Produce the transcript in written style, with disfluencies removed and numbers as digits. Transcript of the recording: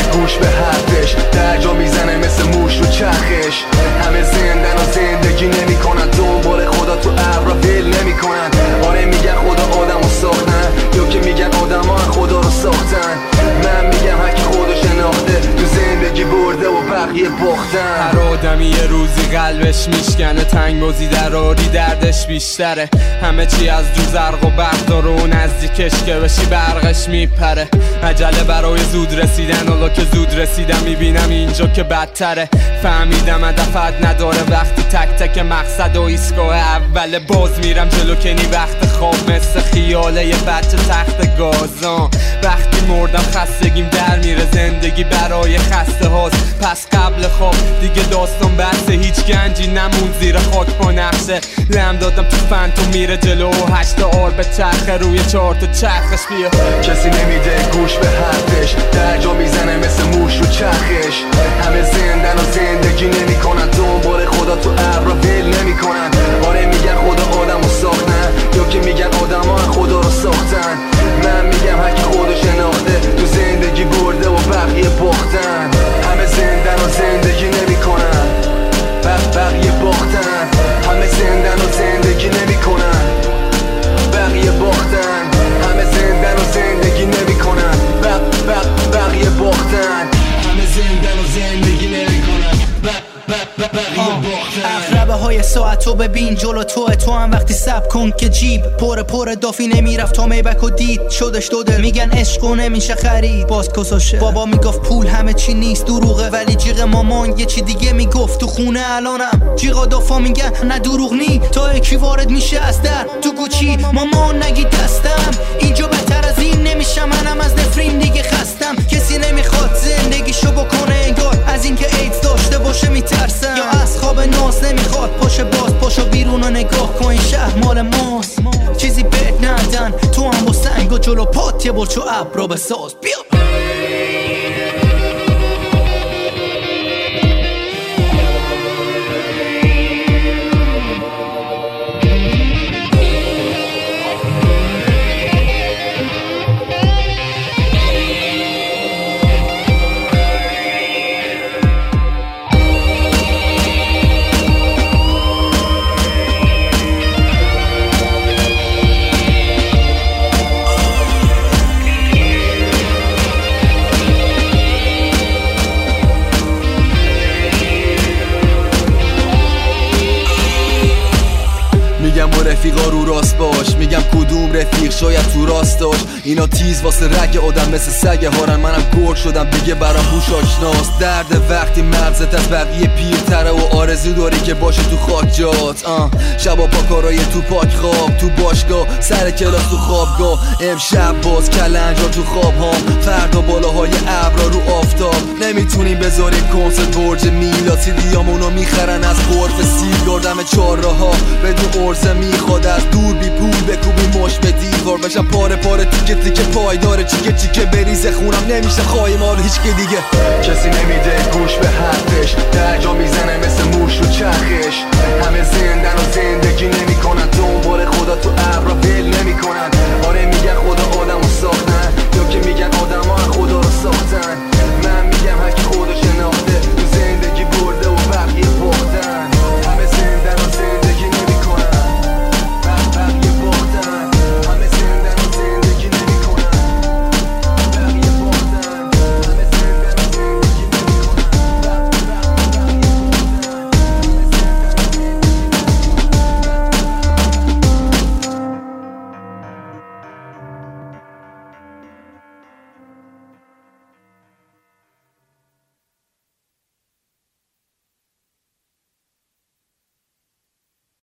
گوش به حرفش، درجا میزنه مثل موش و چرخش. همه زندن و زندگی نمیکنن، دنبال خدا تو ابرا ول نمیکنن. آره میگن خدا آدمو ساختن، یا که میگن آدما خدا رو ساختن. من میگم هرکی خودو شناخته تو زندگی برده و بقیه باختن. هر آدمی یه روزی قلبش میشکنه، تنگ بازی دراری دردش بیشتره. همه چی از دو زرق و برق داره و نزدیکش که بشی برقش میپره. عجله برای زود رسیدن، حالا که زود رسیدم میبینم اینجا که بدتره. فهمیدم هدفت نداره وقتی تک تک مقصد و ایستگاه اوله. باز میرم جلو کنی وقت خواب مثل خیاله یه بچه تخت گازان. وقتی مردم خستگیم در میره، زندگی برای خسته هاست. پس قبل خواب دیگه داستان بسته، هیچ گنجی نمون زیر خاک با نقشه. لم دادم تو فنتو میره جلو و 8 آر به چرخه روی 4 تا چرخش. بیا کسی نمیده گوش به حرفش، درجا میزنه مثل موش و چرخش. همه زندن و زندگی نمیکنن، دنبال خدا تو ابرا ول نمیکنن. آره میگن خدا آدمو ساختن، یا که میگن آدما خدا رو ساختن. من میگم هرکی خودو شناخته تو زندگی برده و بقیه باختن. همه زندن و زندگی نمیکنن، بقیه باختن. همه زندن و زندگی نمیکنن، بقیه باختن. همه زندن و زندگی نمیکنن، بقیه باختن. همه زندن و زندگی نمیکنن، بقیه باختن. اقربه های ساعتو ببین جلو تو هم وقتی سب کن که جیب پر دافی نمیرفت تا میبک و دید شدش دو دل. میگن عشقو نمیشه خرید باز کساشه. بابا میگفت پول همه چی نیست دروغه، ولی جیغ مامان یه چی دیگه میگفت. تو خونه الانم جیغا دافا میگن نه دروغ نی، تا یکی وارد میشه از در تو گوچی. مامان نگی دستم اینجا بهتر از این نمیشه، منم از نفرین دیگه خستم. کسی نمیخواد زندگیشو بکنه انگار از اینکه ایدز داشته باشه میترسم، یا از خواب ناز نمیخواد پاشه باز. پاشو بیرون و نگاه کن این شهر مال ماست، چیزی بهت ندن. تو هم با سنگ و جلو پات یه برچو ابرا بساز. بیا میگم با رفیقا رو راست باش، میگم کدوم رفیق شاید تو راست داشت. اینا تیز واسه رگ آدم مثل سگ هارن، منم گرگ شدم دیگه برام بوش آشناست. درد وقتی مغزت از بقیه پیرتره و آرزو داری که باشه تو خاک جات. شبا پا کارای تو پاک خواب، تو باشگاه سر کلاس تو خوابگاه. امشب باز کلنجا تو خواب هام، فردا بالاهای ابرا رو آفتاب. نمیتونیم بذاریم کنسرت برج میلاد، سیدیامونو میخرن از غرف سیگار دم چهارراه بدون ارزه. میخواد از دور بی پول بکوبی مش به دیوار، بشم پاره تیکه پایداره چیکه بریزه خونم نمیشه خواهی مال هیچ که دیگه. کسی نمیده گوش به حرفش، درجا میزنه مثل موش و چرخش. همه زندن و زندگی نمیکنن، دنبال خدا تو ابرا ول نمیکنن.